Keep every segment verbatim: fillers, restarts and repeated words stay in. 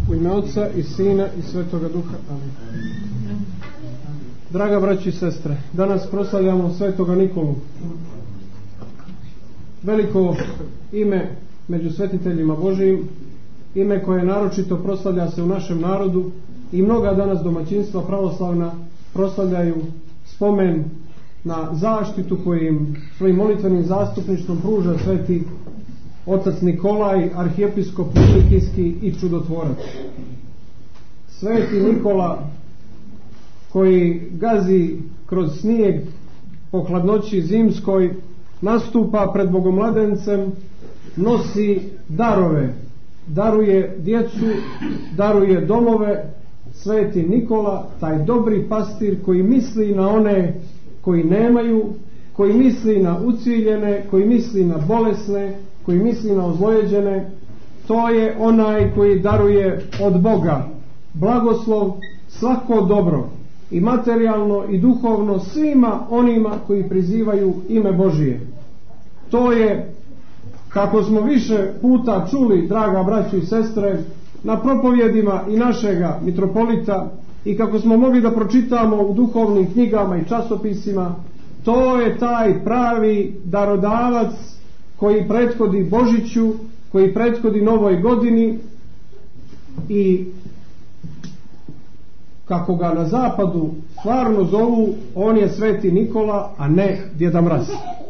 U ime Otca i Sina i Svetoga Duha. Amin. Draga braći i sestre, danas proslavljamo Svetoga Nikolu. Veliko ime među svetiteljima Božijim, ime koje naročito proslavlja se u našem narodu i mnoga danas domaćinstva pravoslavna proslavljaju spomen na zaštitu kojim svojim molitvenim zastupništvom pruža sveti otac Nikolaj, arhijepiskop Nilikijski i čudotvorac. Sveti Nikola koji gazi kroz snijeg po hladnoći zimskoj, nastupa pred Bogomladencem, nosi darove, daruje djecu, daruje domove. Sveti Nikola, taj dobri pastir koji misli na one koji nemaju, koji misli na uciljene, koji misli na bolesne, koji misli na ozlojeđene, to je onaj koji daruje od Boga blagoslov, svako dobro i materijalno i duhovno svima onima koji prizivaju ime Božije. To je, kako smo više puta čuli, draga braćo i sestre, na propovjedima i našega mitropolita i kako smo mogli da pročitamo u duhovnim knjigama i časopisima, to je taj pravi darodavac koji prethodi Božiću, koji prethodi Novoj godini i kako ga na zapadu stvarno zovu, on je Sveti Nikola, a ne Djeda Mraz.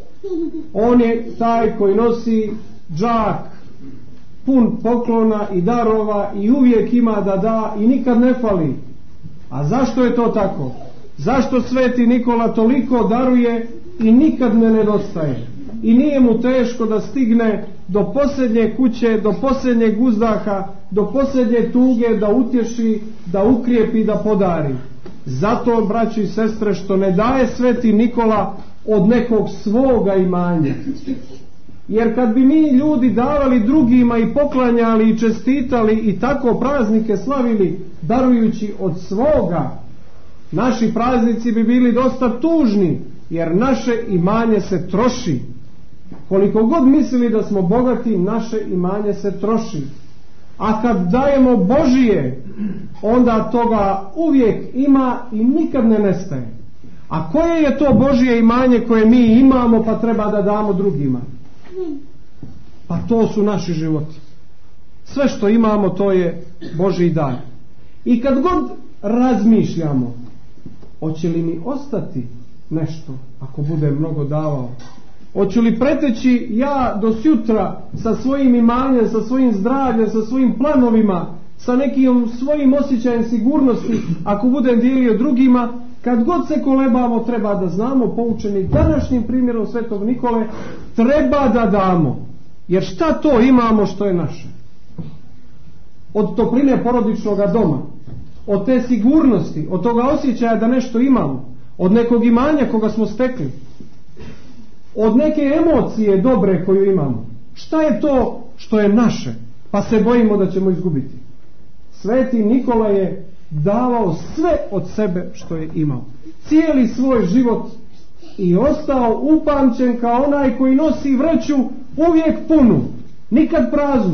On je taj koji nosi džak pun poklona i darova i uvijek ima da da i nikad ne fali. A zašto je to tako? Zašto Sveti Nikola toliko daruje i nikad ne nedostaje? I nije mu teško da stigne do posljednje kuće, do posljednjeg uzdaha, do posljednje tuge, da utješi, da ukrijepi, da podari. Zato, braći i sestre, što ne daje Sveti Nikola od nekog svoga imanja. Jer kad bi mi ljudi davali drugima i poklanjali i čestitali i tako praznike slavili darujući od svoga, naši praznici bi bili dosta tužni, jer naše imanje se troši. Koliko god mislili da smo bogati, naše imanje se troši. A kad dajemo Božije, onda toga uvijek ima i nikad ne nestaje. A koje je to Božije imanje koje mi imamo pa treba da damo drugima? Pa to su naši životi. Sve što imamo, to je Božji dar. I kad god razmišljamo, hoće li mi ostati nešto ako budem mnogo davao? Hoću li preteći ja do sutra sa svojim imanjem, sa svojim zdravljem, sa svojim planovima, sa nekim svojim osjećajem sigurnosti ako budem dijelio drugima? Kad god se kolebamo, treba da znamo, poučeni današnjim primjerom Svetog Nikole, treba da damo. Jer šta to imamo što je naše? Od topline porodičnog doma, od te sigurnosti, od toga osjećaja da nešto imamo, od nekog imanja koga smo stekli, od neke emocije dobre koju imamo. Šta je to što je naše, pa se bojimo da ćemo izgubiti? Sveti Nikola je davao sve od sebe što je imao, cijeli svoj život, i ostao upamćen kao onaj koji nosi vreću uvijek punu, nikad praznu.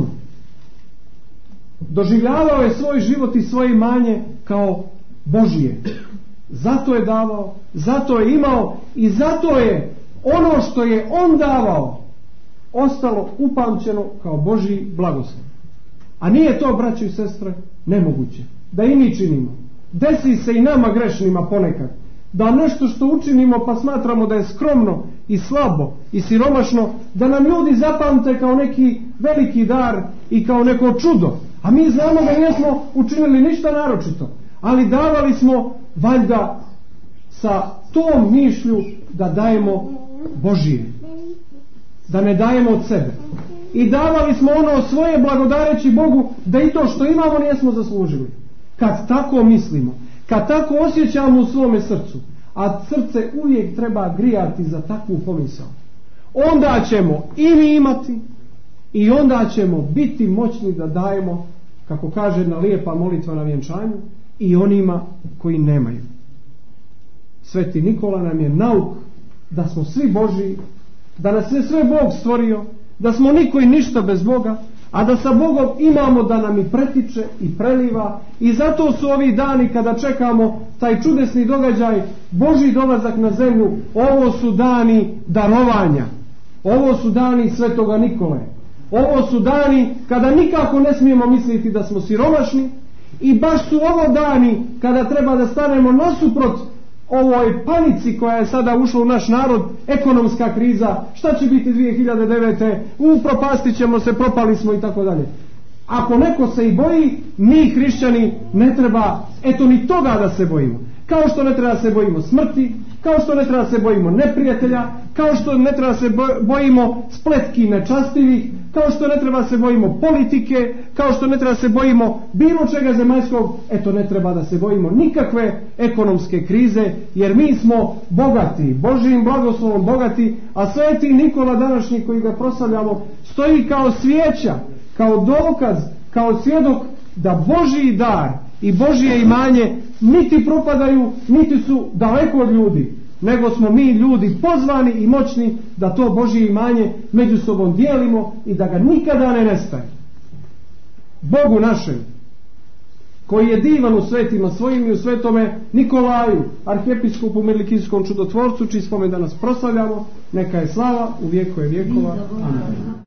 Doživljavao je svoj život i svoje imanje kao Božije. Zato je davao, zato je imao i zato je ono što je on davao ostalo upamćeno kao Božji blagoslov. A nije to, braćo i sestre, nemoguće da i mi činimo. Desi se i nama grešnima ponekad da nešto što učinimo pa smatramo da je skromno i slabo i siromašno, da nam ljudi zapamte kao neki veliki dar i kao neko čudo, a mi znamo da nismo učinili ništa naročito, ali davali smo valjda sa tom mišlju da dajemo Božije, da ne dajemo od sebe, i davali smo ono svoje blagodareći Bogu da i to što imamo nismo zaslužili. Kad tako mislimo, kad tako osjećamo u svome srcu, a srce uvijek treba grijati za takvu pomisao, onda ćemo i mi imati i onda ćemo biti moćni da dajemo, kako kaže jedna lijepa molitva na vjenčanju, i onima koji nemaju. Sveti Nikola nam je nauk da smo svi Božji, da nas je sve Bog stvorio, da smo niko i ništa bez Boga, a da sa Bogom imamo da nam i pretiče i preliva. I zato su ovi dani kada čekamo taj čudesni događaj, Božji dolazak na zemlju, ovo su dani darovanja, ovo su dani Svetoga Nikole, ovo su dani kada nikako ne smijemo misliti da smo siromašni, i baš su ovo dani kada treba da stanemo nasuprot ovoj panici koja je sada ušla u naš narod, ekonomska kriza, šta će biti dvije hiljade devete, upropastit ćemo se, propali smo i tako dalje. Ako neko se i boji, mi hrišćani ne treba eto ni toga da se bojimo. Kao što ne treba da se bojimo smrti, kao što ne treba da se bojimo neprijatelja, kao što ne treba da se bojimo spletki nečastivih, kao što ne treba da se bojimo politike, kao što ne treba da se bojimo bilo čega zemaljskog, eto ne treba da se bojimo nikakve ekonomske krize, jer mi smo bogati, Božjim blagoslovom bogati, a Sveti Nikola današnji koji ga proslavljamo stoji kao svijeća, kao dokaz, kao svjedok da Božji dar i Božje imanje niti propadaju, niti su daleko od ljudi, nego smo mi ljudi pozvani i moćni da to Božje imanje među sobom dijelimo i da ga nikada ne nestaje. Bogu našem, koji je divan u svetima svojim i u svetome Nikolaju, arhijepiskopu Mirlikijskom čudotvorcu, čiji spomen danas proslavljamo, neka je slava u vijekove vjekova. Amen.